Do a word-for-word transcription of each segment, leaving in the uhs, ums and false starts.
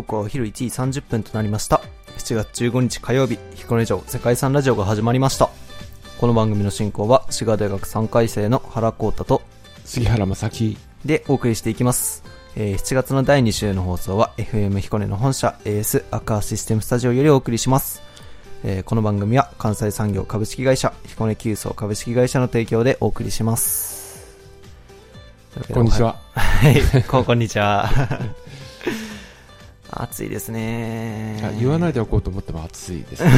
刻はお昼いちじさんじゅっぷんとなりました。しちがつじゅうごにち火曜日、彦根城世界遺産ラジオが始まりました。この番組の進行は滋賀大学さんかい生の原光太と杉原正樹でお送りしていきます。えー、しちがつのだいに週の放送は エフエム 彦根の本社 エーエス アクアシステムスタジオよりお送りします。えー、この番組は関西産業株式会社彦根急送株式会社の提供でお送りします。 こんにちは。 はい、ここんにちは。暑いですね。 言わないでおこうと思っても暑いですね。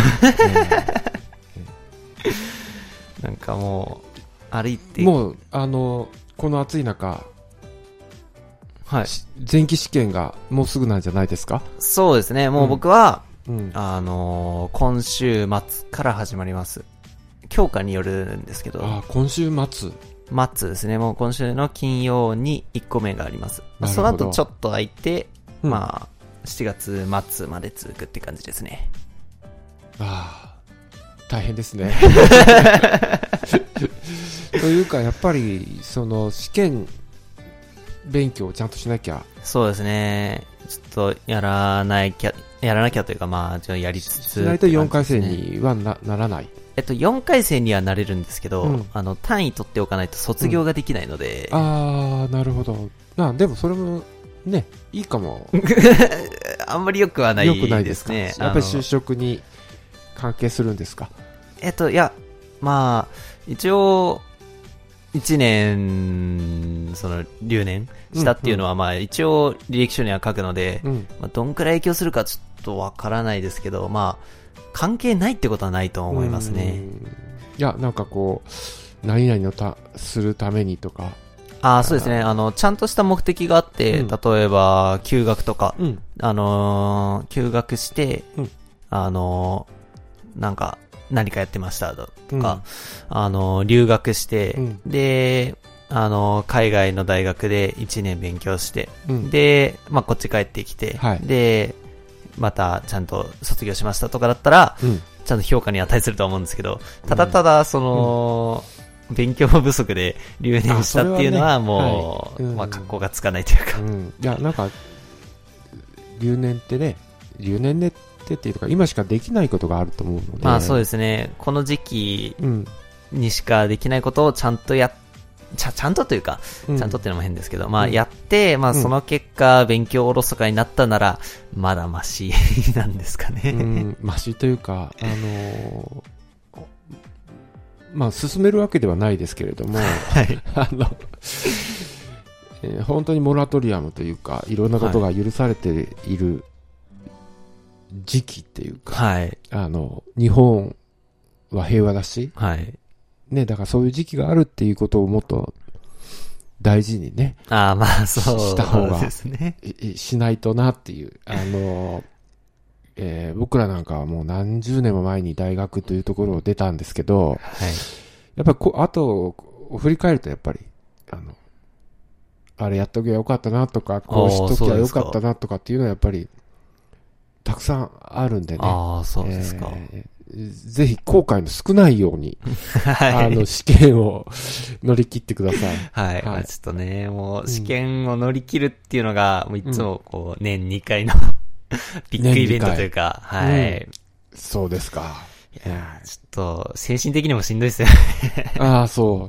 なんかもう歩いてもうあのこの暑い中、 はい、 前期試験がもうすぐなんじゃないですか。 そうですね。もう僕は、 うん、 あのー、今週末から始まります。教科によるんですけど。 あ、今週末。 末ですね。もう今週の金曜にいっこめがあります。その後ちょっと空いて、うん、まあしちがつ末まで続くって感じですね。 ああ、大変ですね。というかやっぱりその試験勉強をちゃんとしなきゃ。 そうですね。ちょっとやらないきゃやらなきゃというか、まあちょっとやりつつ、 しないとよんかい生には な, ならない。 えっとよんかい生にはなれるんですけど、うん、あの単位取っておかないと卒業ができないので。 うん、ああ、なるほど。まあでもそれもね、いいかも。 あんまり良くはないですね。 良くないですか。やっぱり就職に関係するんですか。 えっといや、まあ一応いちねんその留年したっていうのは、うんうん、まあ一応履歴書には書くので、うん、まあ、どんくらい影響するかちょっとわからないですけど、まあ関係ないってことはないと思いますね。 いや、なんかこう何々のたするためにとか。 ああ、そうですね。あのちゃんとした目的があって、うん、例えば休学とか、うん、あのー、休学して、うん、あのー、なんか何かやってましたとか、うん、あの留学して、うん、で、あの海外の大学でいちねん勉強して、うん、で、まあこっち帰ってきて、はい、でまたちゃんと卒業しましたとかだったら、うん、ちゃんと評価に値すると思うんですけど、ただただその、うん、勉強不足で留年したっていうのはもう、ね、はい、まあ格好がつかないというか、うん、 いやなんか留年ってね、留年ねってっていうか今しかできないことがあると思うので、 まあそうですね。この時期にしかできないことをちゃんとやっちゃ、ちゃんとというか、うん、ちゃんとっていうのも変ですけど、まあやって、まあその結果、うん、勉強おろそかになったなら、まだマシなんですかね。うん、 マシというか、あのー、まあ進めるわけではないですけれども、はい、あの、えー、本当にモラトリアムというか、いろんなことが許されている時期っていうか、はい、あの、日本は平和だし、はい。ね、だからそういう時期があるっていうことをもっと大事にね。 ああ、まあそうした方がですね。 しないとなっていう。あの、えー、僕らなんかはもう何十年も前に大学というところを出たんですけど、はい、やっぱりこあと振り返るとやっぱりあのあれやっとけばよかったなとか、こうしときゃよかったなとかっていうのはやっぱりたくさんあるんでね。 ああ、そうですか。 えーぜひ後悔の少ないように、はい、あの試験を乗り切ってください。 はい。はい、まあ、ちょっとね、もう試験を乗り切るっていうのが、もういつもこう年にかいのビッグイベントというか、はい、うん。 そうですか。 いやちょっと精神的にもしんどいですよね。 ああ、そう。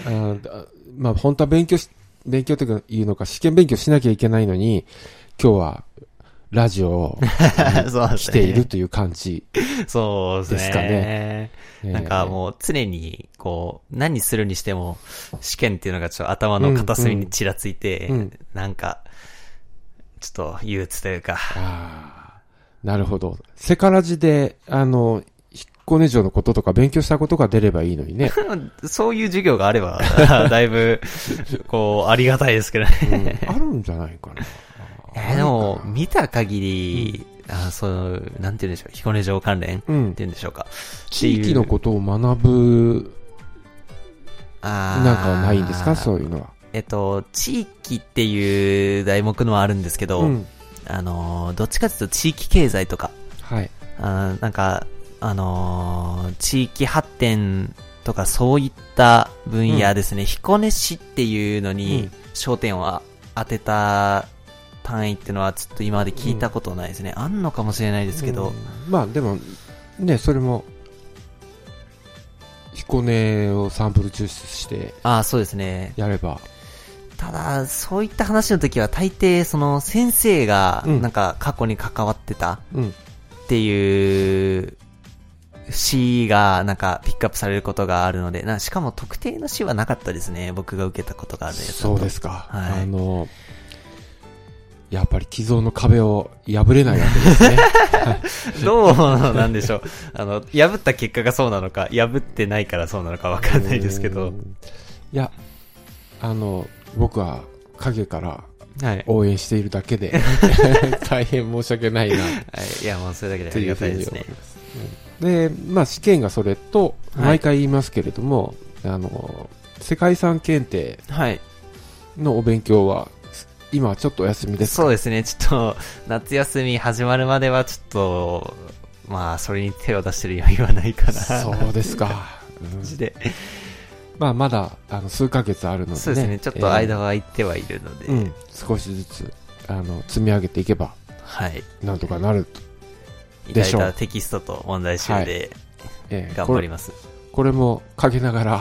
あまあ本当は勉強し、勉強というのか試験勉強しなきゃいけないのに、今日はラジオに来ているという感じそうですかね。 なんかもう常にこう何するにしても試験っていうのがちょっと頭の片隅にちらついて、うんうん、なんかちょっと憂鬱というか。 あ、なるほど。セカラジであの彦根城のこととか勉強したことが出ればいいのにね。 そういう授業があればだいぶこうありがたいですけどね、 うん。あるんじゃないかな。 えー、でも、見た限り、うん、あそう、なんて言うんでしょう、彦根城関連って言うんでしょうか。 うん、地域のことを学ぶ、あなんかはないんですか、そういうのは。 えっと、地域っていう題目のはあるんですけど、うん、あの、どっちかというと地域経済とか、はい。あなんか、あのー、地域発展とかそういった分野ですね、うん、彦根市っていうのに焦点を当てた単位っていうのはちょっと今まで聞いたことないですね。うん、あんのかもしれないですけど。 うん、まあでも、ね、それも、彦根をサンプル抽出して、 ああ、そうですね。 やれば。 ただ、そういった話の時は大抵、その先生が、なんか過去に関わってたっていう詩が、なんかピックアップされることがあるので、なしかも特定の詩はなかったですね。僕が受けたことがあるやつだと。 そうですか。 はい、 あの、やっぱり既存の壁を破れないわけですね。 どうなんでしょう。あの、破った結果がそうなのか、破ってないからそうなのかわかんないですけど。 いや、あの、僕は影から応援しているだけで、はい、大変申し訳ないな。はい、 いや、もうそれだけでありがたいですね。 で、まあ試験がそれと、毎回言いますけれども、はい、あの、世界遺産検定のお勉強は、今はちょっとお休みですか？ そうですね。ちょっと、夏休み始まるまではちょっと、まあ、それに手を出してる余裕はないかな。 そうですか。 マジで。 まあ、まだ、あの、数ヶ月あるのでね。 そうですね。ちょっと間は空いてはいるので。 えーうん、少しずつ、あの、積み上げていけば、 はい。 なんとかなるでしょう。いただいたテキストと問題集で、はいえー、頑張ります。 これも陰ながら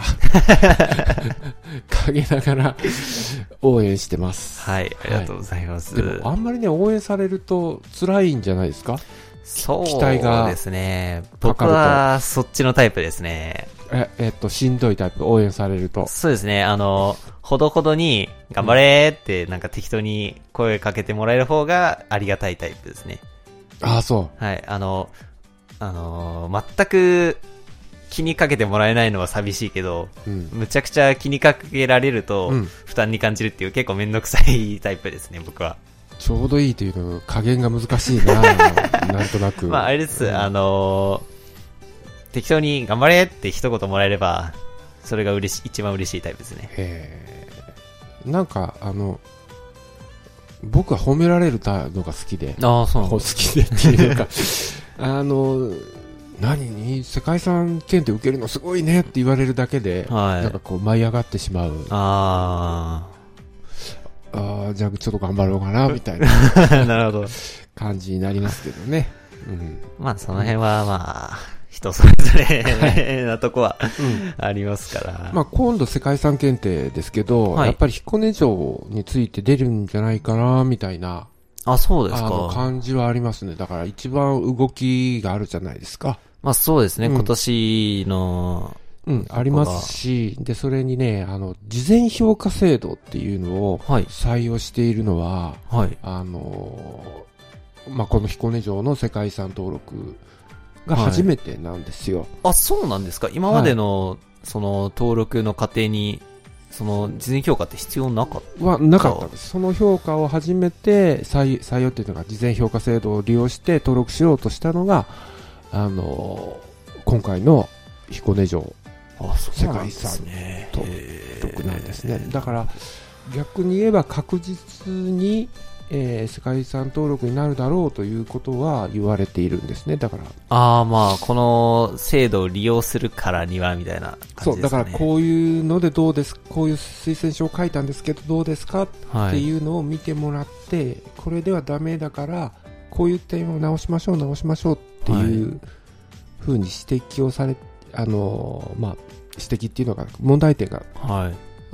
陰ながら応援してます。 はい、ありがとうございます。 はい、でもあんまりね応援されると辛いんじゃないですか？ そうですね。僕はそっちのタイプですね。 え、えっとしんどいタイプ、応援されると。 そうですね。あのほどほどに頑張れってなんか適当に声かけてもらえる方がありがたいタイプですね。 ああそう。 はい。あのあの全く気にかけてもらえないのは寂しいけど、うん、むちゃくちゃ気にかけられると、うん、負担に感じるっていう結構めんどくさいタイプですね、僕は。 ちょうどいいというの加減が難しいななんとなく。 まあ、あれです、うん、あのー、適当に頑張れって一言もらえれば、それが嬉しい、一番嬉しいタイプですね。 へー。なんか、あの、僕は褒められるのが好きで、 ああ、そう好きでっていうか、あの、何に世界遺産検定受けるのすごいねって言われるだけで、はい、なんかこう舞い上がってしまう。 あああ、じゃあちょっと頑張ろうかなみたいななるほど感じになりますけどね。うん、 まあその辺はまあ人それぞれなとこはありますから。 まあ今度世界遺産検定ですけど、はい、やっぱり彦根城について出るんじゃないかなみたいな。 あ、そうですか。 あの感じはありますね。だから一番動きがあるじゃないですか。 まあそうですね、うん、今年の。 うん、ありますし、で、それにね、あの、事前評価制度っていうのを採用しているのは、はい、あの、まあ、この彦根城の世界遺産登録が初めてなんですよ。はい、 あ、そうなんですか。今までの、はい、その、登録の過程に、その、事前評価って必要なかったはなかったです。その評価を初めて採、採用っていうのが、事前評価制度を利用して登録しようとしたのが、あの、今回の彦根城、世界遺産登録なんですね。だから逆に言えば確実に、えー、世界遺産登録になるだろうということは言われているんですね。だからああ、まあこの制度を利用するからにはみたいな感じですね。 そうだからこういうのでどうですこういう推薦書を書いたんですけどどうですかっていうのを見てもらって、はい、これではダメだからこういう点を直しましょう直しましょうっていうふうに指摘をされあのまあ指摘っていうのが問題点が、はい、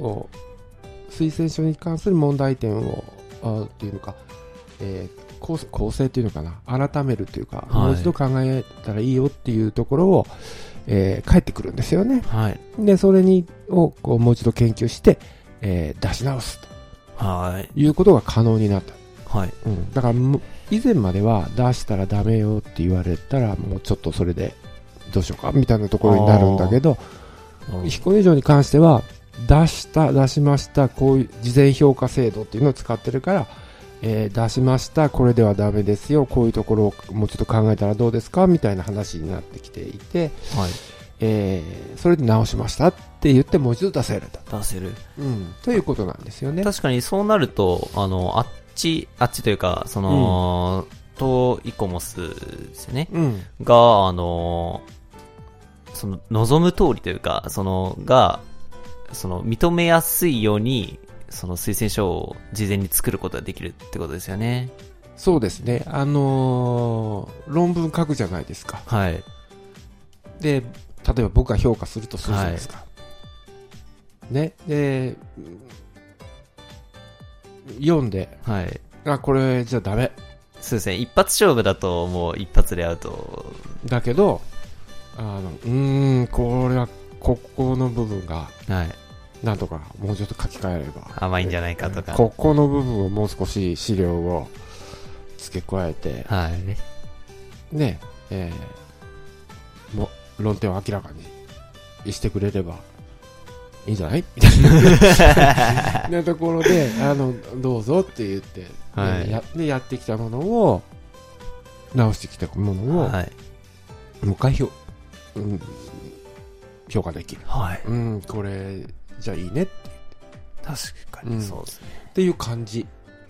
を推薦書に関する問題点をあっていうのか、えー、構, 構成っていうのかな改めるというか、はい、もう一度考えたらいいよっていうところを、えー、返ってくるんですよね、はい、でそれにをこうもう一度研究して、えー、出し直すと、はい、いうことが可能になった、はいうん、だから以前までは出したらダメよって言われたらもうちょっとそれでどうしようかみたいなところになるんだけど彦根城に関しては出した出しましたこういう事前評価制度っていうのを使ってるから、えー、出しましたこれではダメですよこういうところをもうちょっと考えたらどうですかみたいな話になってきていて、はいえー、それで直しましたって言ってもう一度出せると出せる、 うん、ということなんですよね。 確かにそうなるとあのあっちあっちというかその、うん、トイコモスですよね、うん、があのその望む通りというかそのがその認めやすいようにその推薦書を事前に作ることができるってことですよね。 そうですね。あのー、論文書くじゃないですか。 はい。 で、例えば僕が評価するとするじゃないですか。はい、ね。で、読んで、 はい。 あ、これじゃダメ。 そうですね。一発勝負だともう一発でアウト。 だけど、あの、うーん、これは、ここの部分が、はい。なんとかもうちょっと書き換えれば。 甘いんじゃないかとか。 ここの部分をもう少し資料を付け加えて、 はい。 ね、えー、も論点を明らかにしてくれればいいんじゃないみたいなところで、あの、どうぞって言って、はい、やでやってきたものを、直してきたものを、はい、もう一回評、うん、評価できる。はい。うん、これ、じゃあいいねって言って。確かにそうですね。 うん、っていう感じ。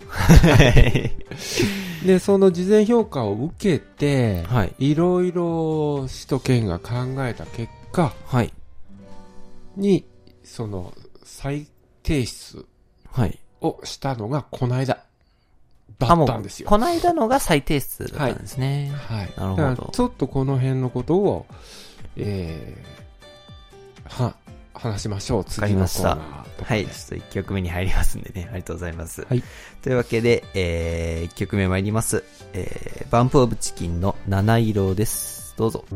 で、その事前評価を受けて、はい、いろいろ市と県が考えた結果、はい、に、その、再提出をしたのがこの間だったんですよ。 この間のが再提出だったんですね。はい。はい、なるほど。だからちょっとこの辺のことを、えー、は、話しましょう。次のコーナーとかで。 はい。ちょっといっきょくめに入りますんでね。ありがとうございます。はい。というわけで、えー、いっきょくめ参ります。えー、バンプオブチキンの七色です。どうぞ。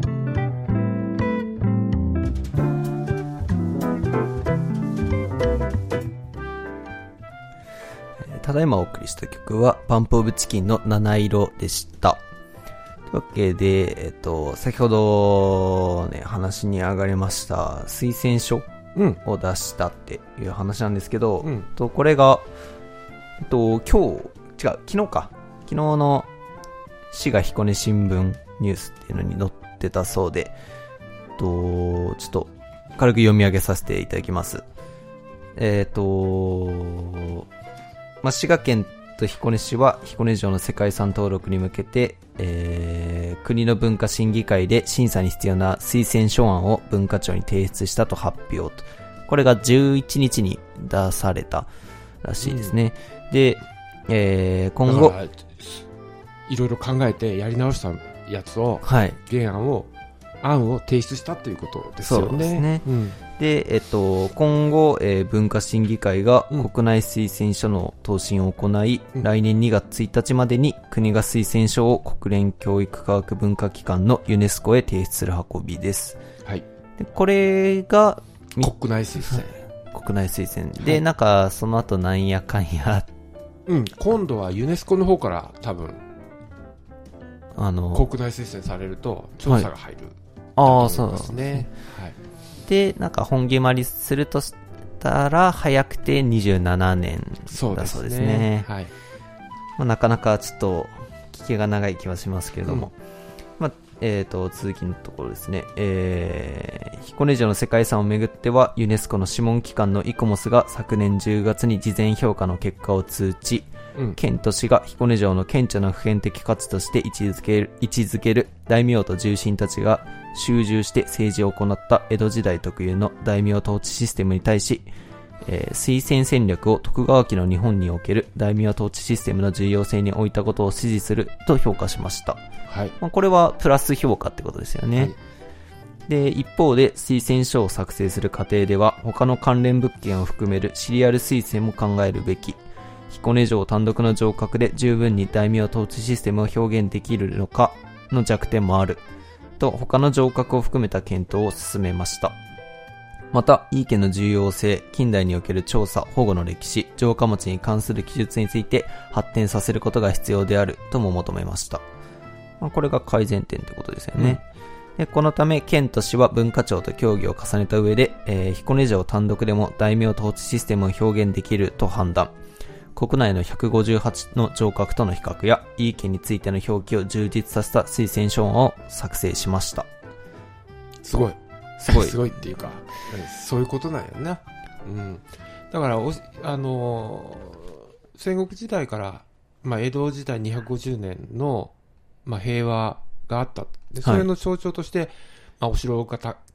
ただいまお送りした曲は、バンプオブチキンの七色でした。というわけで、えっと、先ほどね、話に上がりました推薦書を出したっていう話なんですけど、うん、とこれが、えっと、今日、違う、昨日か。昨日の滋賀彦根新聞ニュースっていうのに載ってたそうで、えっと、ちょっと軽く読み上げさせていただきます。えっと、まあ、滋賀県と彦根市は彦根城の世界遺産登録に向けて、えー、国の文化審議会で審査に必要な推薦書案を文化庁に提出したと発表と。これがじゅういちにちに出されたらしいですね。うん、で、えー、今後いろいろ考えてやり直したやつを、はい、原案を案を提出したということですよね。そうですね。 うん、で、えっと、今後、えー、文化審議会が国内推薦書の答申を行い、うん、来年にがつついたちまでに国が推薦書を国連教育科学文化機関のユネスコへ提出する運びです。はい。でこれが、 国内推薦。 国内推薦。で、はい、なんか、その後なんやかんや。 うん、今度はユネスコの方から多分、あの、国内推薦されると調査が入る。はい、 ああ、そうですね。はい。で、なんか本決まりするとしたら、早くてにじゅうななねんだそうですね。はい。まあ、なかなかちょっと、聞きが長い気はしますけれども。うん、まあ、えっと、続きのところですね。えー、彦根城の世界遺産をめぐっては、ユネスコの諮問機関のイコモスが昨年じゅうがつに事前評価の結果を通知。うん、県と市が彦根城の顕著な普遍的価値として位置づける、位置づける大名と重臣たちが集中して政治を行った江戸時代特有の大名統治システムに対し、えー、推薦戦略を徳川家の日本における大名統治システムの重要性に置いたことを支持すると評価しました。はい。まあ、これはプラス評価ってことですよね。はい、で、一方で推薦書を作成する過程では他の関連物件を含めるシリアル推薦も考えるべき。彦根城単独の城郭で十分に大名統治システムを表現できるのかの弱点もあると他の城郭を含めた検討を進めました。また、井伊家の重要性、近代における調査、保護の歴史、城下町に関する記述について発展させることが必要であるとも求めました。まあ、これが改善点ってことですよね。うん、でこのため、県と市は文化庁と協議を重ねた上で、えー、彦根城単独でも大名統治システムを表現できると判断。国内のひゃくごじゅうはちの城郭との比較や、井伊家についての表記を充実させた推薦書案を作成しました。 すごい。すごい。すごいっていうか、そういうことなんやな。うん。だから、おあのー、戦国時代から、まあ、江戸時代にひゃくごじゅうねんの、まあ、平和があった。で、それの象徴として、はい、まあ、お城がた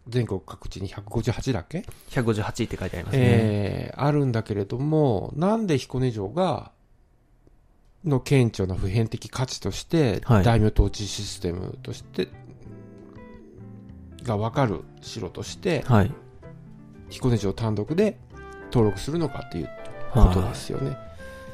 全国各地にひゃくごじゅうはちだっけ ? ひゃくごじゅうはちって書いてありますね。 えー、あるんだけれども、なんで彦根城が、の顕著な普遍的価値として、はい、大名統治システムとして、が分かる城として、はい、彦根城単独で登録するのかっていうことですよね。はい、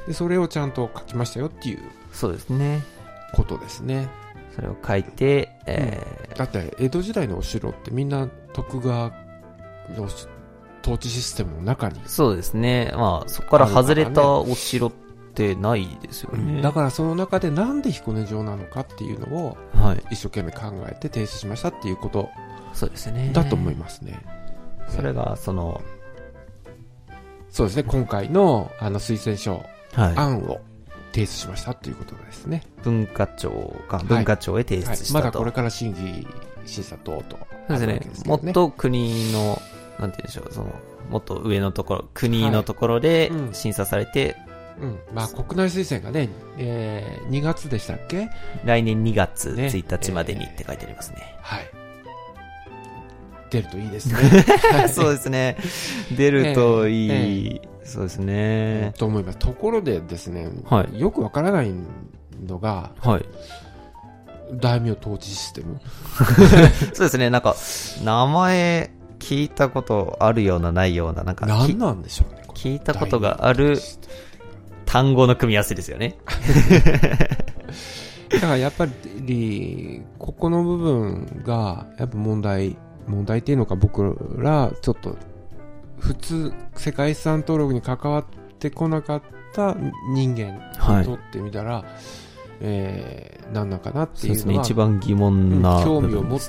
でそれをちゃんと書きましたよっていう。 そうですね。 ことですね。 それを書いて、えー、だって江戸時代のお城ってみんな徳川の統治システムの中に、 そうですね。まあそこから外れたお城ってないですよね。 だからその中でなんで彦根城なのかっていうのを一生懸命考えて提出しましたっていうことそうですね。 だと思いますね。 それがそのそうですね。今回のあの推薦書、はい、案を提出しましたということですね。 文化庁が文化庁へ提出したと、はいはい、 まだこれから審議審査等々 そうですね。もっと国のなんて言うんでしょう、そのもっと上のところ国のところで審査されて、 はい、うん、まあ国内推薦がね、えー、にがつでしたっけ？ 来年にがつついたちまでにって書いてありますね。ねえー、はい。出るといいですね。そうですね。出るといい。えーえーそうですね。 と思います。ところでですね、はい、よくわからないのが、はい、大名統治システム。 そうですね。なんか名前聞いたことあるようなないようななんか何なんでしょうね。 聞いたことがある単語の組み合わせですよね。 だからやっぱりここの部分がやっぱ問題問題っていうのか僕らちょっと普通世界遺産登録に関わってこなかった人間にとってみたら、はい、えー、何なのかなっていうのはそうですね、一番疑問な、 うん、興味を持って、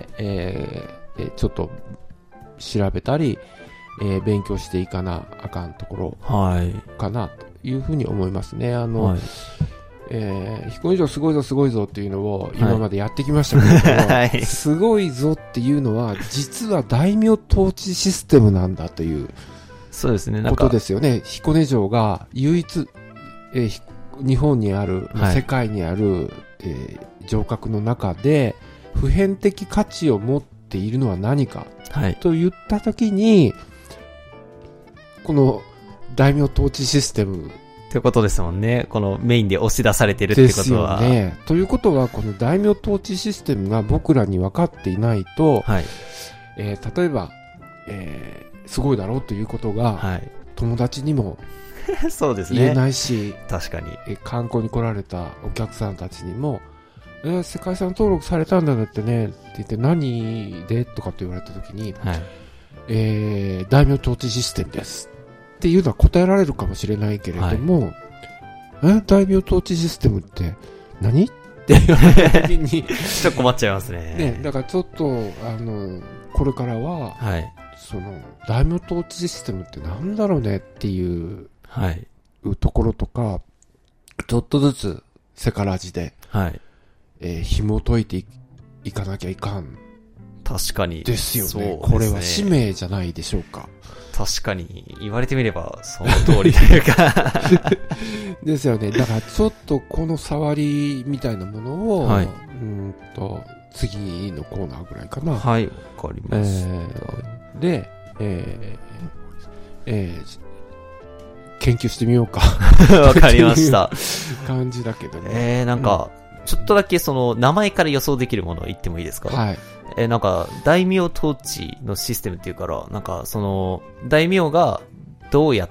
えー、ちょっと調べたり、えー、勉強していかなあかんところかなというふうに思いますね。あの、はい、えー、彦根城すごいぞすごいぞっていうのを今までやってきましたけれども、はい、すごいぞっていうのは実は大名統治システムなんだというそうですね、 ことですよね。彦根城が唯一、えー、日本にある、はい、世界にある、えー、城郭の中で普遍的価値を持っているのは何か、はい、と言ったときにこの大名統治システムということですもんね。このメインで押し出されてるってことは。 ですよね。ということは、この大名統治システムが僕らに分かっていないと、はい、えー、例えば、えー、すごいだろうということが、はい、友達にもそうですね。 言えないし、 確かに、 えー、観光に来られたお客さんたちにも、えー、世界遺産登録されたんだってね、って言って何でとかって言われたときに、はい、えー、大名統治システムです。っていうのは答えられるかもしれないけれども、はい、え大名統治システムって何って言われた時にちょっと困っちゃいますね。 ね、だからちょっとあのこれからは、はい、その大名統治システムってなんだろうねっていう、はい、ところとかちょっとずつセカラジで、はい、えー、紐解いて い, いかなきゃいかん。 確かにですよね。そうですね。これは使命じゃないでしょうか。 確かに言われてみればその通りというかですよね。だからちょっとこの触りみたいなものを、はい、うんと次のコーナーぐらいかな。 はい、わかりました。えー、で、えーえー、研究してみようか。 わかりました。 感じだけどね。 えー、なんか、うん、ちょっとだけその名前から予想できるものを言ってもいいですか？はい。えー、なんか、大名統治のシステムっていうから、なんか、その、大名がどうやって、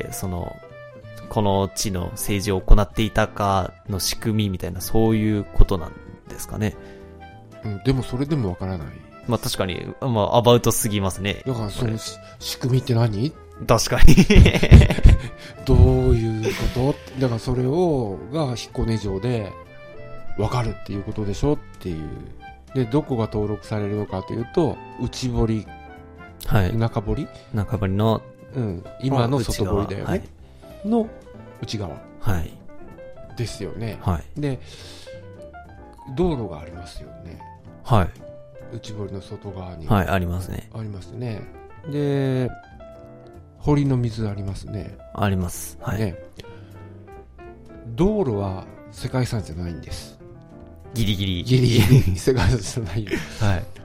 その、この地の政治を行っていたかの仕組みみたいな、そういうことなんですかね。 うん、でもそれでもわからない。 まあ確かに、まあ、アバウトすぎますね。 だからその仕組みって何？ 確かに。 どういうことだからそれを、が彦根城でわかるっていうことでしょっていう。でどこが登録されるのかというと内堀、はい、中堀中堀の、 うん、今の外堀だよね、はい、の内側、はい、ですよね、はい、で道路がありますよね、はい、内堀の外側に、 はい、ありますねありますね。で堀の水ありますね、 あります、はい、ね、 道路は世界遺産じゃないんです。 ギリギリ。 ギリギリ世界遺産じゃない。はい。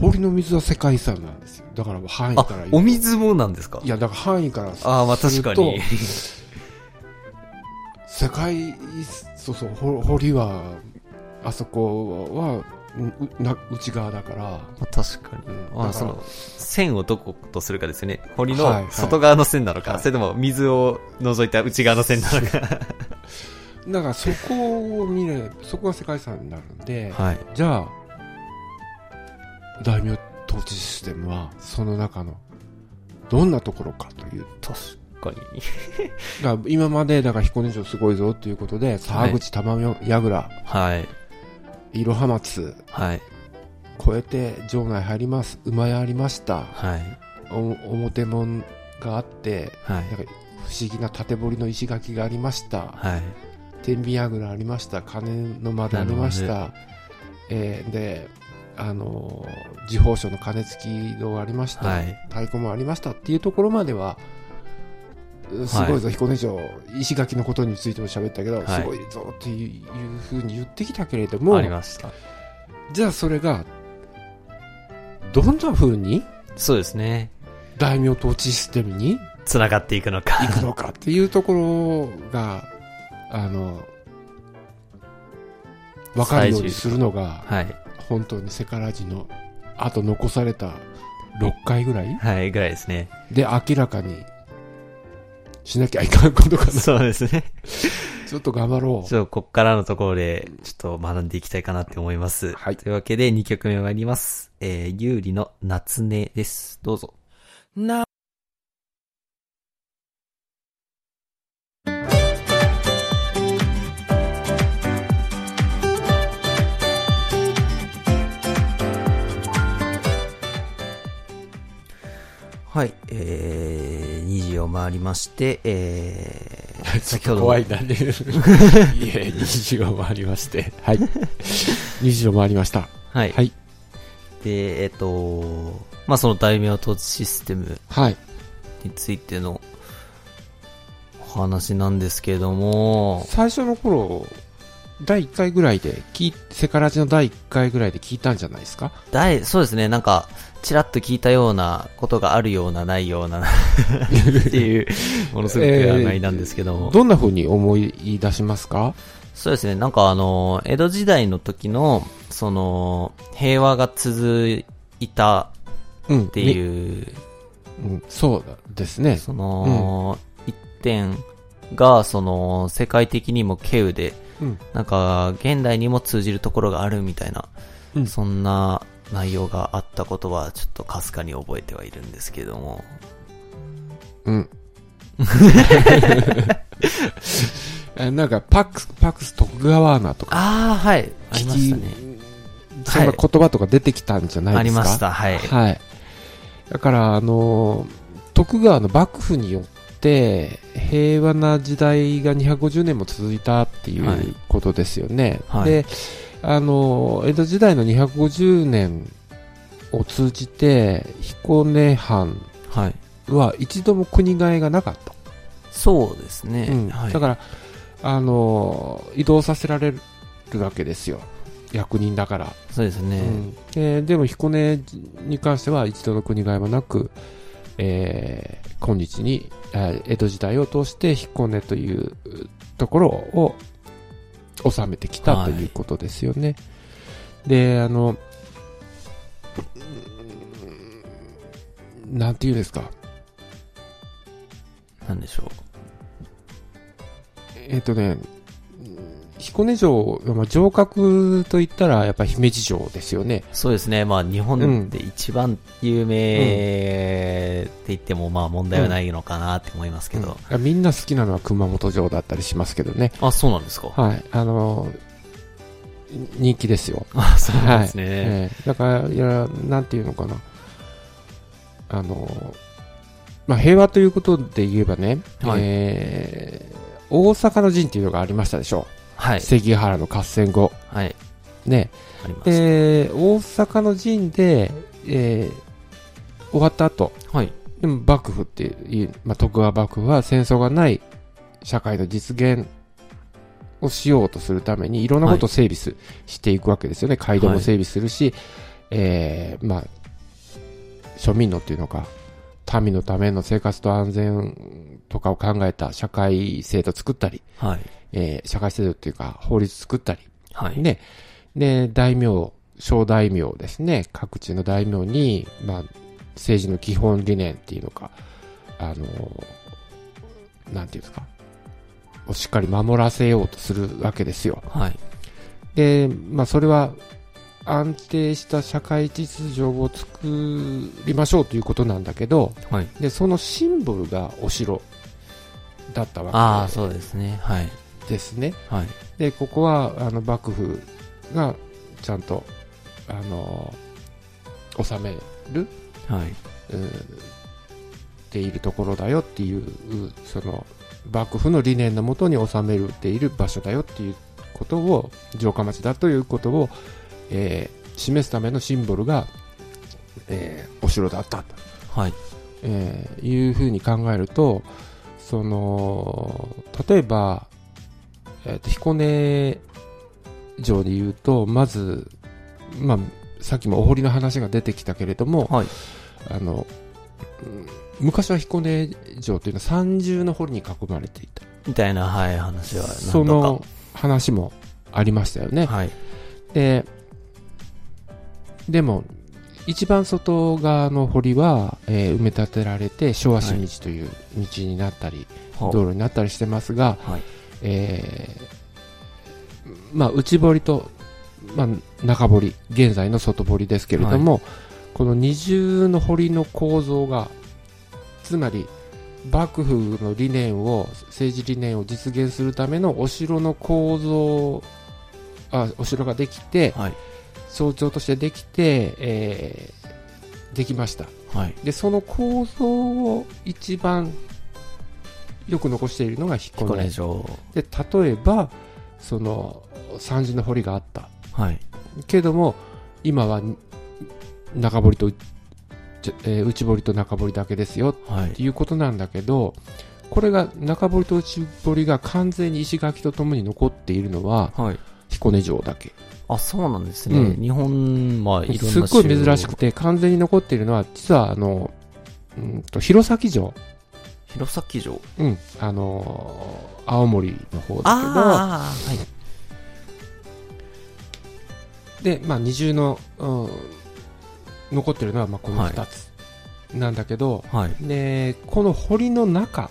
堀の水は世界遺産なんですよ。だから範囲から言うと。 あ、お水もなんですか？ いや、だから範囲からすると。 ああ、まあ確かに。 世界、そうそう、堀は、あそこは、うな内側だから。 まあ、確かに。うん、あその、線をどことするかですよね。堀の外側の線なのか、はいはい、それとも水を除いた内側の線なのか。 だからそこを見れば、そこが世界遺産になるんで、 はい、 じゃあ、大名統治システムは、その中の、どんなところかという。 確かに。 だから今まで、だから彦根城すごいぞということで、沢口玉櫓、 はい。 いろは松、 はい。 越えて城内入ります。馬屋ありました。 はい。 お表門があって、 はい。 なんか不思議な縦彫りの石垣がありました。 はい。 天秤櫓ありました。鐘の窓ありました。えー、で、あのー、時報所の鐘付き堂がありました。はい。太鼓もありましたっていうところまでは、すごいぞ、はい、彦根城、石垣のことについても喋ったけど、はい、すごいぞっていうふうに言ってきたけれども、 ありました。 じゃあそれが、どんなふうに、 そうですね。 大名統治システムに、 繋がっていくのか。 いくのかっていうところが、あの、わかるようにするのが、はい、本当にセカラジの、あと残されたろっかいぐらいはい、ぐらいですね。 で、明らかに、しなきゃいかんことかな。 そうですね。 ちょっと頑張ろう。 ちょっとこっからのところで、ちょっと学んでいきたいかなって思います。はい。というわけでにきょくめ参ります。えー、有利の夏音です。どうぞ。なはい、えー、にじを回りまして、えー、 先ほど。怖いなね。いえ、にじを回りまして、はい。にじを回りました。 はい。はい。で、えっと、まあ、その大名統治システムについてのお話なんですけれども、 最初の頃、だいいっかいぐらいで聞い、セカラジのだいいっかいぐらいで聞いたんじゃないですか？ だい、そうですね、なんか、ちらっと聞いたようなことがあるようなないようなっていうものすごく甘いなんですけども、 えー、どんな風に思い出しますか？ そうですね、なんかあの江戸時代の時のその平和が続いたっていう、 うんうん、そうですね、 その、うん、一点がその世界的にも稀有で、うん、なんか現代にも通じるところがあるみたいな、うん、そんな内容があったことはちょっとかすかに覚えてはいるんですけども。 うん。なんかパックス、パックス徳川穴とか。 ああ、はい。ありましたね。 そんな言葉とか出てきたんじゃないですか？ ありました、はい。 はい。だから、あの、徳川の幕府によって、平和な時代がにひゃくごじゅうねんも続いたっていうことですよね。はい、で、あの江戸時代のにひゃくごじゅうねんを通じて彦根藩は一度も国替えがなかった。 そうですね、 うんはい、だからあの移動させられるわけですよ、役人だから。 そうですね、 うんで、でも彦根に関しては一度の国替えもなく、えー、今日に江戸時代を通して彦根というところを収めてきたということですよね。はい、で、あの、なんていうんですか。 なんでしょう。 えっとね、彦根城、まあ、城郭といったらやっぱり姫路城ですよね。 そうですね。まあ日本で一番有名って言ってもまあ問題はないのかなって思いますけど、 うんうん、みんな好きなのは熊本城だったりしますけどね。 あ、そうなんですか。 はい。あの人気ですよ。 あ、そうなんですね。はいえー、だからいやなんていうのかな、あのまあ平和ということで言えばね、はい、えー、大阪の陣っていうのがありましたでしょう。はい、関ヶ原の合戦後、はい、ね、あります。で、大阪の陣で、えー、終わった後、はい、でも幕府っていう、まあ、徳川幕府は戦争がない社会の実現をしようとするためにいろんなことを整備す、はい、していくわけですよね。街道も整備するし、 えー、まあ、庶民のっていうのか、民のための生活と安全とかを考えた社会制度作ったり、 はい。 えー、社会制度っていうか法律作ったり、 はい。 ね。で、大名、小大名ですね、各地の大名に、まあ、政治の基本理念っていうのか、あの、なんていうんですか、をしっかり守らせようとするわけですよ。 はい。 で、まあ、それは安定した社会秩序を作りましょうということなんだけど、 はい。 で、そのシンボルがお城だったわけああ、そうですね。はい。 ですね。 はい。 で、ここは、あの、幕府がちゃんと、あの、治める、 はい。 うているところだよっていう、その、幕府の理念のもとに収めている場所だよっていうことを、城下町だということを、えー、示すためのシンボルが、えー、お城だったと、 はい、 えー、いうふうに考えると、その、例えば、えーと、彦根城で言うと、まず、まあ、さっきもお堀の話が出てきたけれども、 はい、 あの、昔は彦根城というのは三重の堀に囲まれていたみたいな、はい、話は何度かその話もありましたよね。 はい、 で、でも一番外側の堀は、えー、埋め立てられて小足道という道になったり、はい、道路になったりしてますが、はい、えー、まあ内堀と、まあ、中堀、現在の外堀ですけれども、はい、この二重の堀の構造がつまり幕府の理念を政治理念を実現するためのお城の構造あお城ができて、はい、象徴としてできて、えー、できました、はい、でその構造を一番よく残しているのが彦根城で、例えばその三重の堀があった、はい、けども今は中堀と、えー、内堀と中堀だけですよ、はい、っていうことなんだけど、これが中堀と内堀が完全に石垣とともに残っているのは、はい、彦根城だけ。 あ、そうなんですね。うん、日本はいろんなすっごい珍しくて完全に残っているのは実はあのうんと弘前城。 弘前城。 うん、あのー、青森の方だけど、 あ、はい。 で、まあ二重の、うん、残ってるのはまあこのふたつなんだけど、はい、でこの堀の中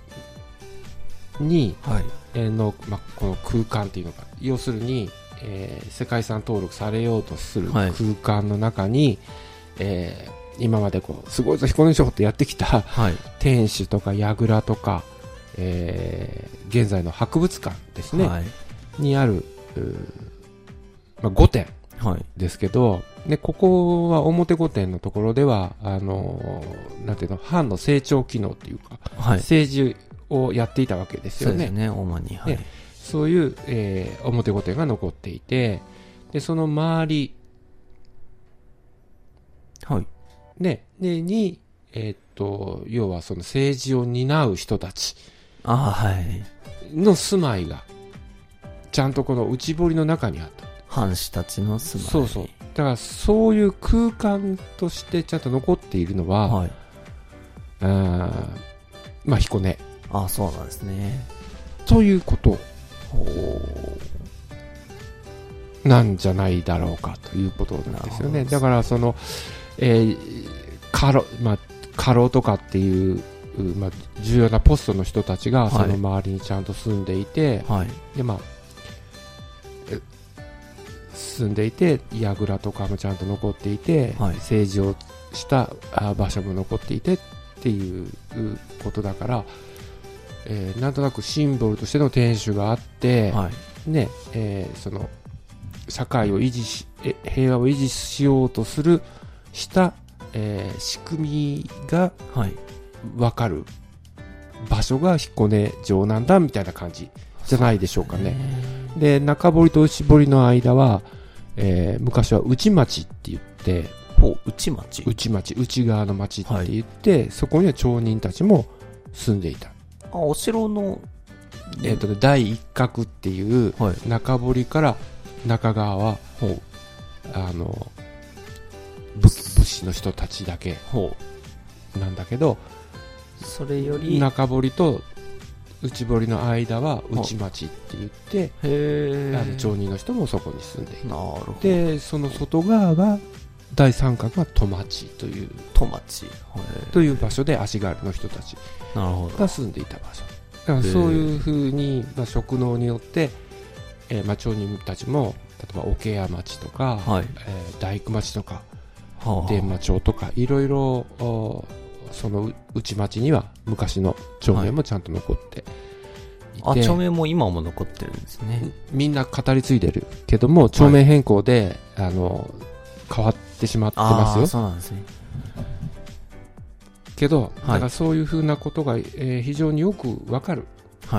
に、はい、の、まあ、この空間っていうのか、要するに、えー、世界遺産登録されようとする空間の中に、はい、えー、今までこうすごいぞ彦根城ってやってきた、はい、天守とか櫓とか、えー、現在の博物館ですね、はい、にある、まあ、ごてんですけど、はい、でここは表御殿のところではあのー、なんていうの、藩の成長機能っていうか、はい、政治をやっていたわけですよね。 そうですね、主に、はい、 そういう、えー、表御殿が残っていて、でその周り、 はい、 ね、でに、えー、っと要はその政治を担う人たちの住まいがちゃんとこの内堀の中にあった。 藩士たちの住まい。 そうそう。だからそういう空間としてちゃんと残っているのは、はい、あまあ彦根。 あ、そうなんですね。 ということなんじゃないだろうかということなんですよね。だからその、えー、家老、まあ、家老とかっていう、まあ、重要なポストの人たちがその周りにちゃんと住んでいて、はい、でまあ住んでいて、櫓とかもちゃんと残っていて、はい、政治をした場所も残っていてっていうことだから、えー、なんとなくシンボルとしての天守があって、はいねえー、その社会を維持し、平和を維持しようとするした、えー、仕組みが分かる場所が彦根城なんだみたいな感じじゃないでしょうかね。で、中堀と内堀の間は、えー、昔は内町って言って、 ほう、内町内町、内側の町って言って、はい、そこには町人たちも住んでいた。 あ、お城の、 えーとね、第一角っていう、はい、中堀から中側は、ほう、あの、 士の人たちだけなんだけど、 それより中堀と内堀の間は内町って言って、へあの町人の人もそこに住んでいる。なるほど。でその外側が大三角が戸町という戸町という場所で足軽の人たちが住んでいた場所だから、そういうふうに、まあ、職能によって、えーまあ、町人たちも例えば桶屋町とか、はい、えー、大工町とか伝馬町とかいろいろその内町には昔の町名もちゃんと残っていて、 はい、あ、町名も今も残ってるんですね。 みんな語り継いでるけども町名変更で、はい、あの変わってしまってますよ。 あ、そうなんですね。 けど、だからそういうふうなことが、えー、非常によくわかる、はい、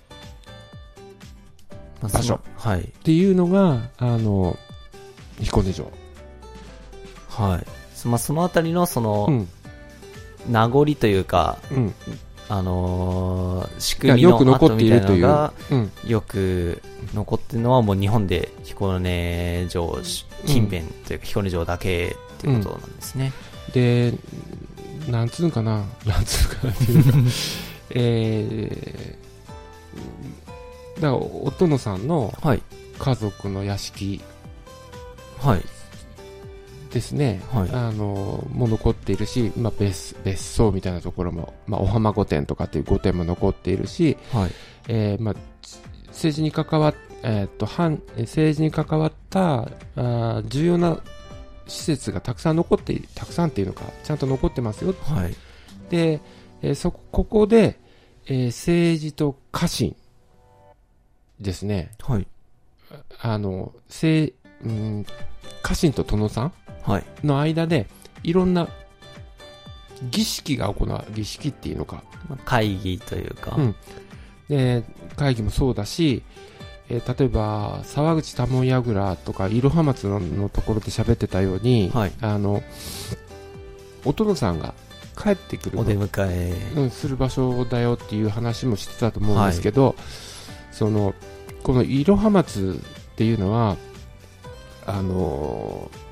場所、はい、っていうのがあの彦根城。 はい。まあ、そのあたりのその、うん、名残というか、うん、あのー、仕組みの跡みたいなのがよく残っているのはもう日本で彦根城近辺というか彦根城だけっていうことなんですね。 うん、で、なんつうかな、なんつうかなっていうか、えー、だからお殿さんの家族の屋敷、はい。ですね、はい、あのも残っているし、まあ、別, 別荘みたいなところも、まあ、お浜御殿とかっていう御殿も残っているし、はい、えーまあ、政治に関わっ、えー、っと反政治に関わったあ重要な施設がたくさん残っている、たくさんっていうのかちゃんと残ってますよ、はい、で、えー、そここで、えー、政治と家臣ですね、はい、あの政、うん、家臣と殿さんの間でいろんな儀式が行われる、儀式っていうのか、 会議というか、 うん、で会議もそうだし、えー、例えば沢口多聞櫓とかいろは松 の, のところで喋ってたように、はい、あのお殿さんが帰ってくるお出迎え、 うん、する場所だよっていう話もしてたと思うんですけど、はい、そのこのいろは松っていうのはあのー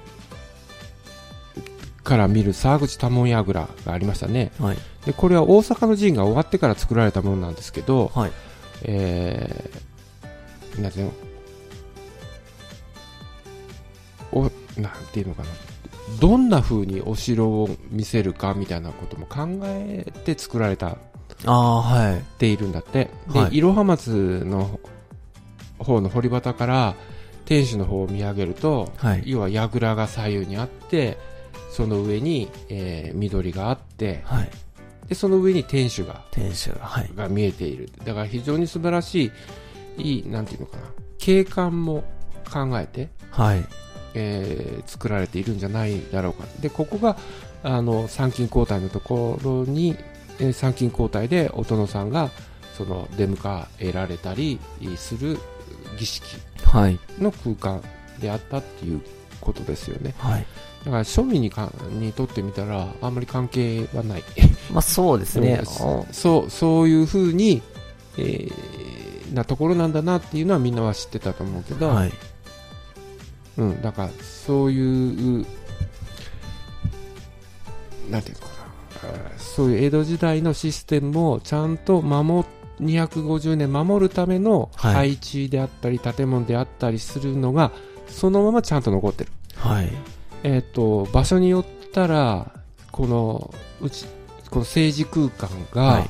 から見る沢口多聞櫓がありましたね、はい、でこれは大阪の陣が終わってから作られたものなんですけど、はい、えー、なんていうのおなんていうのかな、どんな風にお城を見せるかみたいなことも考えて作られたっているんだって。でいろは松の方の堀端から天守の方を見上げると、はい、要は櫓が左右にあってその上に、えー、緑があって、はい、でその上に天守が天守が、はい、 が見えている。だから非常に素晴らしい、いいなんていうのかな、景観も考えて、はい、えー、作られているんじゃないだろうか。でここがあの参勤交代のところに、えー、参勤交代でお殿さんがその出迎えられたりする儀式の空間であったっていうことですよね。はい、だから庶民にかにとってみたらあんまり関係はない。 まあそうですね。 そうそういうふうに、えー、なところなんだなっていうのはみんなは知ってたと思うけど、はい、うん、だからそういうなんていうのかな、そういう江戸時代のシステムをちゃんと守にひゃくごじゅうねん守るための配置であったり、はい、建物であったりするのがそのままちゃんと残ってる。はい、えー、と場所によったらこのうちこの政治空間が、はい、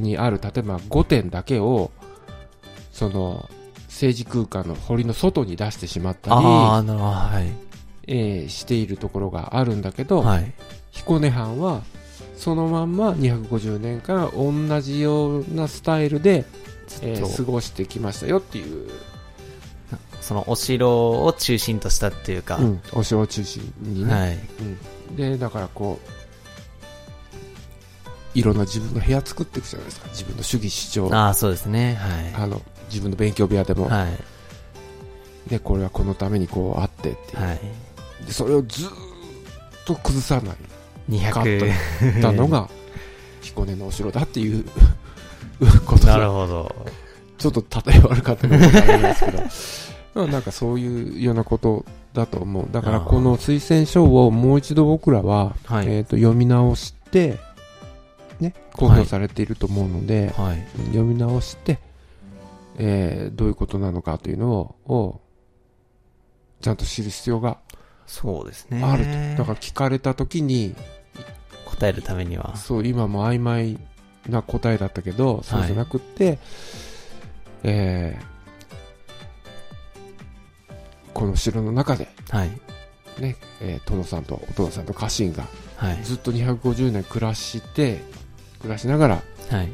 にある例えばごてんだけをその政治空間の堀の外に出してしまったり、あー、はい、えー、しているところがあるんだけど、はい、彦根藩はそのまんまにひゃくごじゅうねんから同じようなスタイルで、えー、過ごしてきましたよっていう、 そのお城を中心としたっていうか、うん、 お城を中心にね、はい、うん、でだからこういろんな自分の部屋作っていくじゃないですか。自分の主義主張、 ああそうですね、はい、 あの自分の勉強部屋でも、はい、でこれはこのためにこうあってっていう、はい、でそれをずっと崩さないにひゃくかったのが彦根のお城だっていうことなるほど。 ちょっと例え悪かったかもしれないですけどなんかそういうようなことだと思う。だからこの推薦書をもう一度僕らは、はい、えーと、読み直して、ね、公表されていると思うので、はい、読み直して、えー、どういうことなのかというのを、をちゃんと知る必要がそうですね。 あると。だから聞かれたときに答えるためには、 そう、今も曖昧な答えだったけど、そうじゃなくって、はい、えー、この城の中で、はい、ね、えー、殿さんとお父さんと家臣が、はい、ずっとにひゃくごじゅうねん暮らして暮らしながら、はい、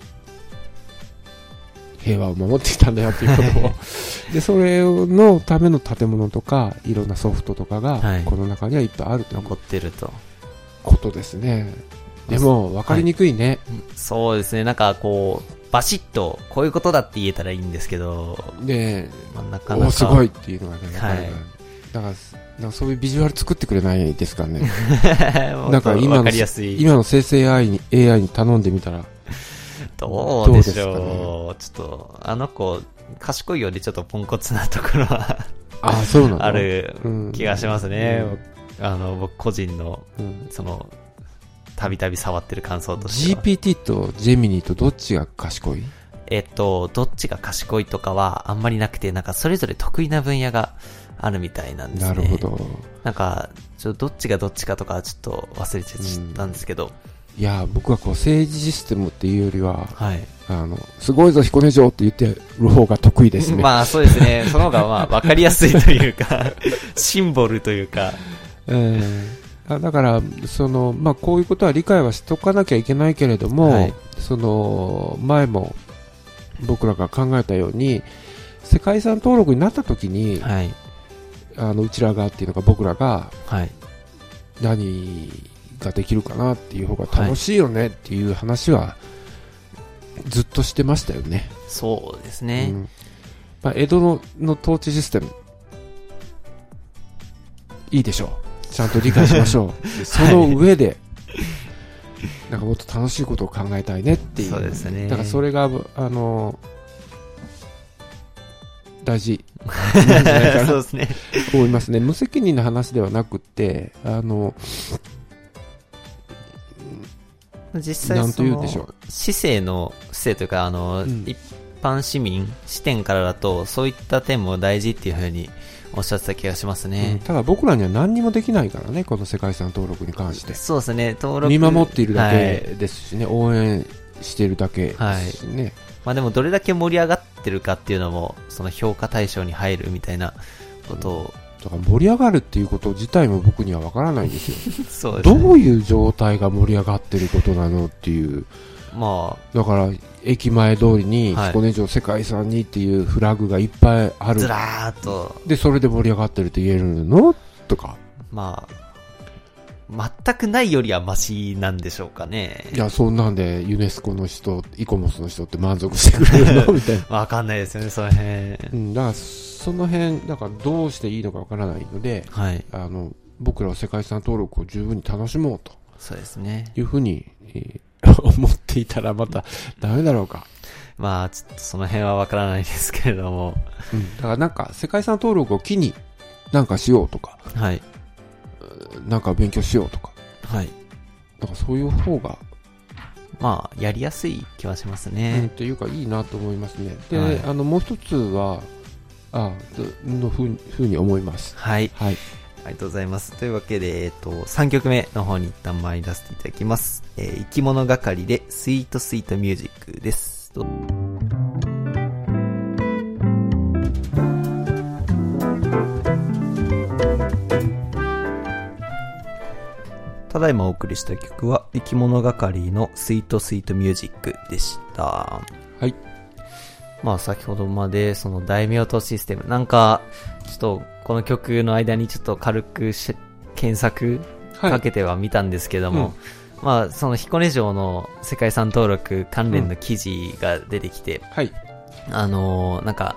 平和を守っていたんだよっていうことをで、それのための建物とかいろんなソフトとかが、はい、この中にはいっぱいあると残ってるとことですね。でも分かりにくいね、はい、 そうですね。なんかこうバシッとこういうことだって言えたらいいんですけど、 で、 まあ、なかなかおすごいっていうのがね、はい、だからなんかそういうビジュアル作ってくれないですかねなんか今の今の生成 エーアイ に エーアイ に頼んでみたらどうでしょう、ね、ちょっとあの子賢いようでちょっとポンコツなところはあ, そうなのある気がしますね、うん、あの僕個人の、うん、そのたびたび触ってる感想としてはジーピーティー とジェミニーとどっちが賢い？ えっとどっちが賢いとかはあんまりなくて、なんかそれぞれ得意な分野があるみたいなんですね。 なるほど。 なんかちょっとどっちがどっちかとかちょっと忘れちゃったんですけど、 うん、いや僕はこう政治システムっていうよりは、はい、あのすごいぞ彦根城って言ってる方が得意ですねまあそうですね。その方がまあ分かりやすいというかシンボルというか、 えーだからその、まあ、こういうことは理解はしておかなきゃいけないけれども、はい、その前も僕らが考えたように世界遺産登録になった時に、はい、あのうちらがっていうのが僕らが何ができるかなっていう方が楽しいよねっていう話はずっとしてましたよね。 そうですね、うん、 まあ、江戸 の, の統治システムいいでしょう。ちゃんと理解しましょうその上で、はい、なんかもっと楽しいことを考えたいねっていう。 そうですね。 だからそれがあの大事なんじゃないかなそうですね思いますね。無責任な話ではなくて、あの実際その市政の市政というかあの、うん、一般市民視点からだとそういった点も大事っていうふうにおっしゃってた気がしますね、 うん、ただ僕らには何にもできないからね、この世界遺産登録に関して。 そうですね、登録見守っているだけですしね、はい、応援しているだけですしね、はい、 まあ、でもどれだけ盛り上がってるかっていうのもその評価対象に入るみたいなことを、 うん、だから盛り上がるっていうこと自体も僕には分からないんですよそうですね、 どういう状態が盛り上がってることなのっていう、まあ、だから駅前通りに彦根城世界遺産にっていうフラグがいっぱいある、 ずらーっとでそれで盛り上がってるって言えるのとか、 まあ全くないよりはマシなんでしょうかね。 いや、そんなんでユネスコの人イコモスの人って満足してくれるのみたいなわかんないですよね、その辺、 うん、だからその辺だからどうしていいのかわからないので、はい、あの僕らは世界遺産登録を十分に楽しもうと、 そうですね、 いうふうに、えー、思っていたらまたダメだろうか。 まあちょっとその辺はわからないですけれども、 うん、だからなんか世界遺産登録を機になんかしようとか、はい、なんか勉強しようとか、はい、なんかそういう方がまあやりやすい気はしますね、 うん、っていうかいいなと思いますね。で、はい、あのもう一つはあのふう、ふうに思います。 はい、はい、ありがとうございます。というわけで、えっと、さんきょくめの方に一旦参らせていただきます。えー、生き物係でスイートスイートミュージックです。ただいまお送りした曲は生き物係のスイートスイートミュージックでした。はい。まあ先ほどまでその大名とシステム、なんかちょっとこの曲の間にちょっと軽くし検索かけてはみたんですけども、はい、うん、まあその彦根城の世界遺産登録関連の記事が出てきて、うん、はい、あのー、なんか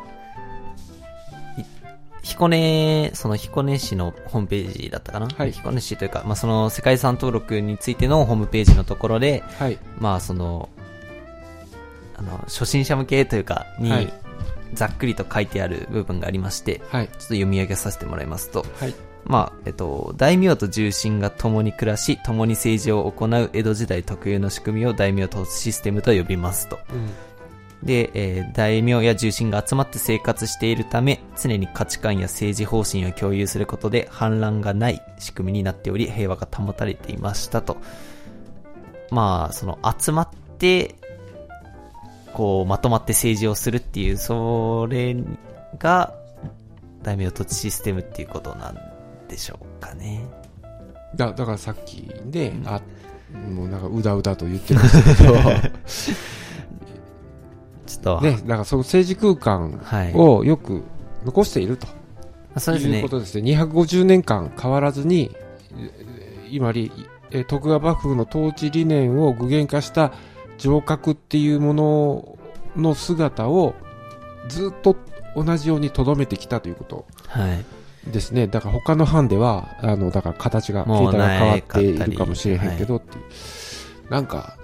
彦根、その彦根市のホームページだったかな、はい、彦根市というか、まあその世界遺産登録についてのホームページのところで、はい、まあそのあの初心者向けというかに、はい、 ざっくりと書いてある部分がありまして、はい、ちょっと読み上げさせてもらいますと、はい、まあ、えっと、大名と重臣が共に暮らし、共に政治を行う江戸時代特有の仕組みを大名統治システムと呼びますと。うんで、えー、大名や重臣が集まって生活しているため、常に価値観や政治方針を共有することで反乱がない仕組みになっており、平和が保たれていましたと。まあ、その集まって、こう、まとまって政治をするっていう、それが、大名統治システムっていうことなんでしょうかね。 だ、だからさっきで、うん、あ、もうなんかうだうだと言ってましたけど、ちょっとね、だからその政治空間をよく残していると、はい、そうですね、いうことですね。にひゃくごじゅうねんかん変わらずに、今り徳川幕府の統治理念を具現化した城郭っていうものの姿をずっと同じように留めてきたということですね。はい、だから他の藩ではあのだから形が形態が変わっているかもしれへんけどっていう、はい、なんか。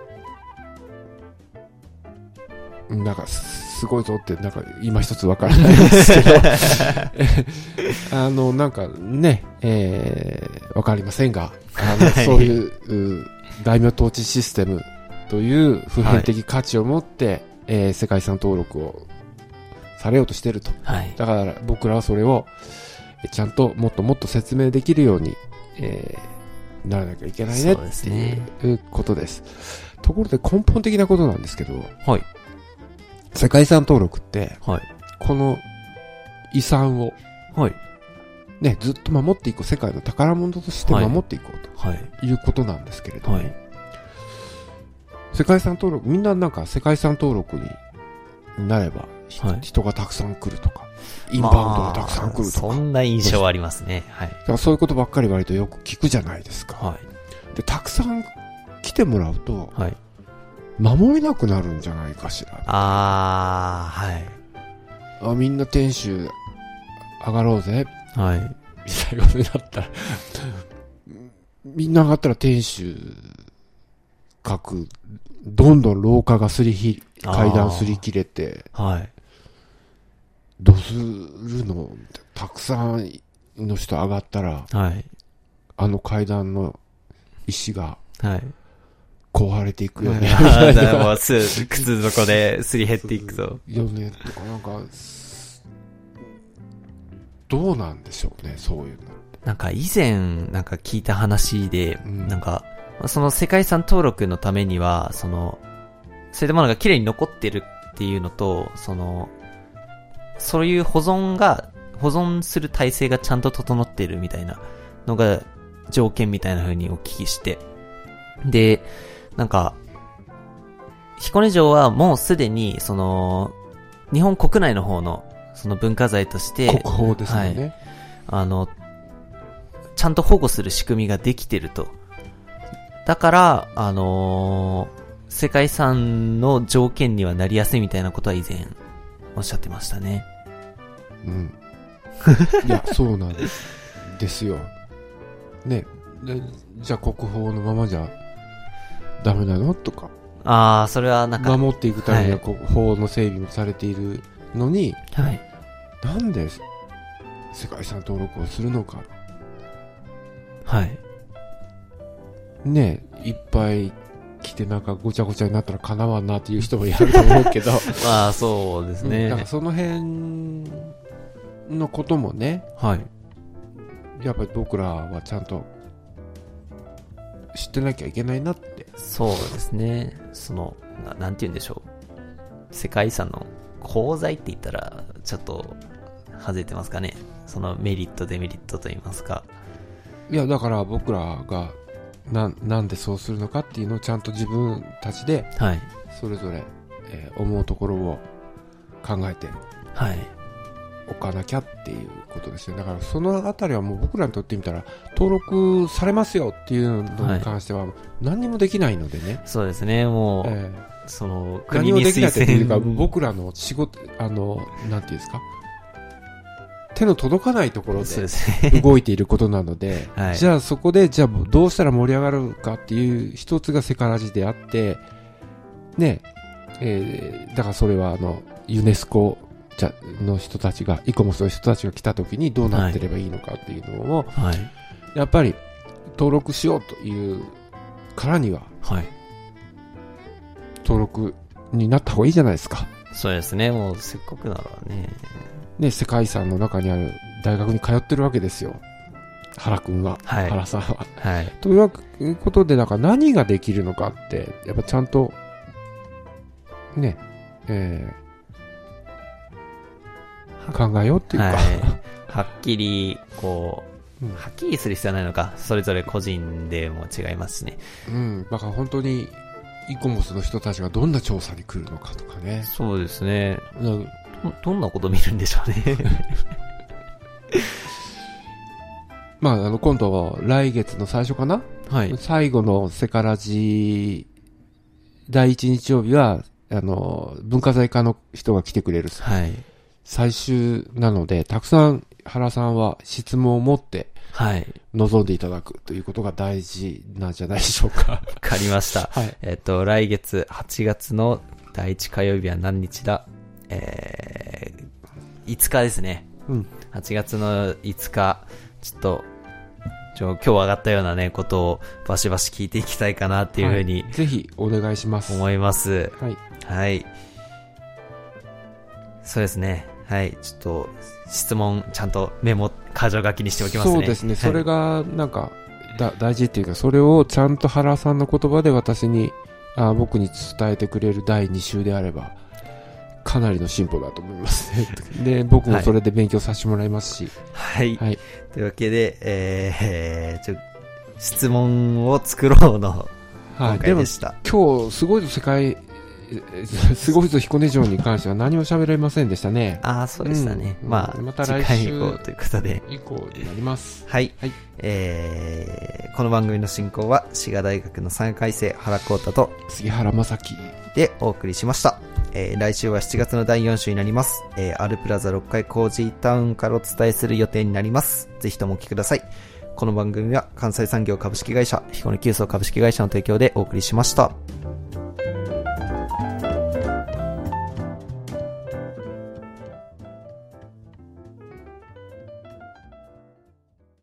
なんかすごいぞってなんか今一つわからないですけどあのなんかね、えー、わかりませんがあのそういう大名統治システムという普遍的価値を持って、はい、えー、世界遺産登録をされようとしていると、はい、だから僕らはそれをちゃんともっともっと説明できるように、えー、ならなきゃいけないねっていうことです。ところで根本的なことなんですけど、はい、世界遺産登録って、はい、この遺産を、はい、ね、ずっと守っていこう、世界の宝物として守っていこうと、はい、いうことなんですけれども、はい、世界遺産登録、みんななんか世界遺産登録になれば、はい、人がたくさん来るとか、インバウンドがたくさん来るとか、 まあ、そんな印象はありますね。はい。 だからそういうことばっかり割とよく聞くじゃないですか。はい。で、たくさん来てもらうと、はい、守れなくなるんじゃないかしら。 ああ、はい。 あ、みんな天守上がろうぜ。はい。みたいなことになったら、みんな上がったら天守各、どんどん廊下がすりひ、階段すり切れて、はい。どうするの？たくさんの人上がったら、はい。あの階段の石が、はい。壊れていくよね。 だからもうす、靴底ですり減っていくと。 よね、とかなんか、どうなんでしょうね、そういうの。 なんか以前、なんか聞いた話で、うん、なんか、その世界遺産登録のためには、その、そういったものが綺麗に残ってるっていうのと、その、そういう保存が、保存する体制がちゃんと整っているみたいなのが条件みたいな風にお聞きして。で、なんか、彦根城はもうすでに、その、日本国内の方の、その文化財として、 国宝ですよね。はい。 あの、ちゃんと保護する仕組みができてると。だから、あのー、世界遺産の条件にはなりやすいみたいなことは以前おっしゃってましたね。 うん。いや、そうなんですよ。ね。で、じゃあ国宝のままじゃダメなのとか。 ああ、それはなんか。 守っていくためには国宝の整備もされているのに、はい。なんで世界遺産登録をするのか。はい。ねえ、いっぱい来てなんかごちゃごちゃになったらかなわんなっていう人もいると思うけど。 まあそうですね。 だからその辺のこともね、はい。やっぱり僕らはちゃんと知ってなきゃいけないなって。 そうですね。その、な、なんて言うんでしょう。世界遺産の功罪って言ったらちょっと外れてますかね。そのメリットデメリットと言いますか。 いや、だから僕らがな、なんでそうするのかっていうのをちゃんと自分たちで、はい。それぞれ、えー、思うところを考えて、はい。おかなきゃっていうことですよ。だからそのあたりはもう僕らにとってみたら登録されますよっていうのに関しては何にもできないのでね。 はい、そうですね。もう、えー、その国に推薦何もできないというか僕らの仕事、あの、なんていうんですか。手の届かないところで動いていることなので、はい、じゃあそこでじゃあどうしたら盛り上がるかっていう一つがセカラジであって、ね、えー、だからそれはあのユネスコじゃの人たちがイコモスの人たちが来た時にどうなってればいいのかっていうのを、はい、やっぱり登録しようというからには、はい、登録になった方がいいじゃないですか。 そうですね。もうせっかくならね。 ね、世界遺産の中にある大学に通ってるわけですよ。原くんは、はい、原さんは。はい。ということで、なんか何ができるのかって、やっぱちゃんと、ね、えー、考えようっていうか、はい、 はっきり、こう、うん、はっきりする必要はないのか、それぞれ個人でも違いますしね。 うん、だから本当に、イコモスの人たちがどんな調査に来るのかとかね。 そうですね。ど, どんなこと見るんでしょうね。 まあ、あの、今度は来月の最初かな、はい、最後のセカラジだいいち日曜日は、あの、文化財課の人が来てくれる。はい。最終なので、たくさん原さんは質問を持って、はい。望んでいただくということが大事なんじゃないでしょうか。わかりました。はい。えっと、来月はちがつのだいいち火曜日は何日だ？えー、いつかですね。うん。はちがつのいつか、ちょっと、ちょ今日上がったようなね、ことをバシバシ聞いていきたいかなっていうふうに、はい、 ぜひお願いします。 思います。はい。はい。そうですね。はい。ちょっと、質問、ちゃんとメモ、箇条書きにしておきますね。 そうですね。それが、なんか、だ、大事っていうか、それをちゃんと原さんの言葉で私に、あ僕に伝えてくれるだいに週であれば、かなりの進歩だと思いますね。で、僕もそれで勉強させてもらいますし。 はい。はい。というわけで、えー、ちょ、質問を作ろうの、今回でした。 はい、でも、今日、すごい世界、すごいぞ彦根城に関しては何も喋れませんでしたね。 ああ、そうでしたね。うん、まあ、 また来週以降ということで。 以降になります。 はい。はい。えー、この番組の進行は、滋賀大学のさんかい生、原光太と、 杉原正樹でお送りしました。えー、来週はしちがつのだいよん週になります。えー、アルプラザろっかいコージータウンからお伝えする予定になります。ぜひともお聞きください。この番組は関西産業株式会社、彦根急走株式会社の提供でお送りしました。